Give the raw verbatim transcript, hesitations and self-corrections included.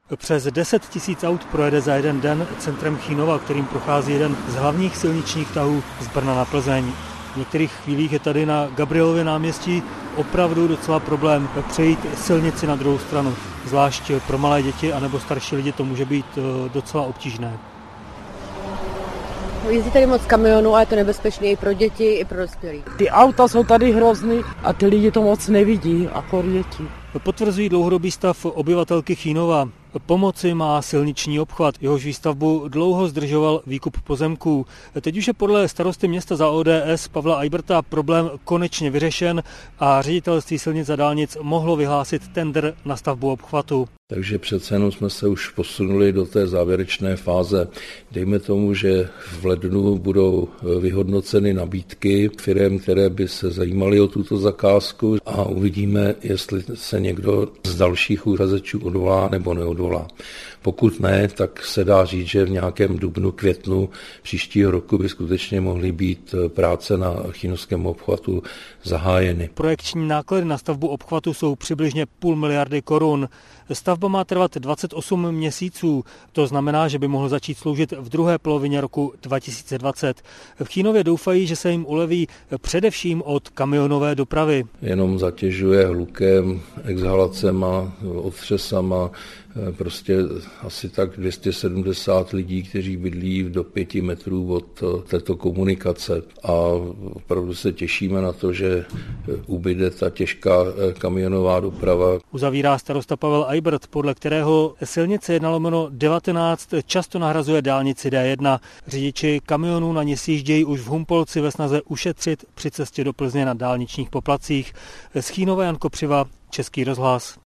Přes deset tisíc aut projede za jeden den centrem Chýnova, kterým prochází jeden z hlavních silničních tahů z Brna na Plzeň. V některých chvílích je tady na Gabrielově náměstí opravdu docela problém přejít silnici na druhou stranu. Zvlášť pro malé děti anebo starší lidi to může být docela obtížné. Jezdí tady moc kamionů a je to nebezpečné i pro děti, i pro dospělí. Ty auta jsou tady hrozný a ty lidi to moc nevidí, jako děti. Potvrzují dlouhodobý stav obyvatelky Chýnova. Pomoci má silniční obchvat, jehož výstavbu dlouho zdržoval výkup pozemků. Teď už je podle starosty města za O D S Pavla Eiberta problém konečně vyřešen a ředitelství silnic a dálnic mohlo vyhlásit tendr na stavbu obchvatu. Takže přece jenom jsme se už posunuli do té závěrečné fáze. Dejme tomu, že v lednu budou vyhodnoceny nabídky firem, které by se zajímaly o tuto zakázku a uvidíme, jestli se někdo z dalších uchazečů odvolá nebo neodvolá. Pokud ne, tak se dá říct, že v nějakém dubnu, květnu příštího roku by skutečně mohly být práce na chýnovském obchvatu zahájeny. Projekční náklady na stavbu obchvatu jsou přibližně půl miliardy korun. Stavba má trvat dvacet osm měsíců, to znamená, že by mohl začít sloužit v druhé polovině roku dva tisíce dvacet. V Chýnově doufají, že se jim uleví především od kamionové dopravy. Jenom zatěžuje hlukem, exhalacema, otřesama, prostě asi tak dvě stě sedmdesát lidí, kteří bydlí do pěti metrů od této komunikace. A opravdu se těšíme na to, že ubyde ta těžká kamionová doprava. Uzavírá starosta Pavel Eibert, podle kterého silnice jedna lomeno devatenáct často nahrazuje dálnici D jedna. Řidiči kamionů na ně sjíždějí už v Humpolci ve snaze ušetřit při cestě do Plzně na dálničních poplatcích. Z Chýnova Jan Kopřiva, Český rozhlas.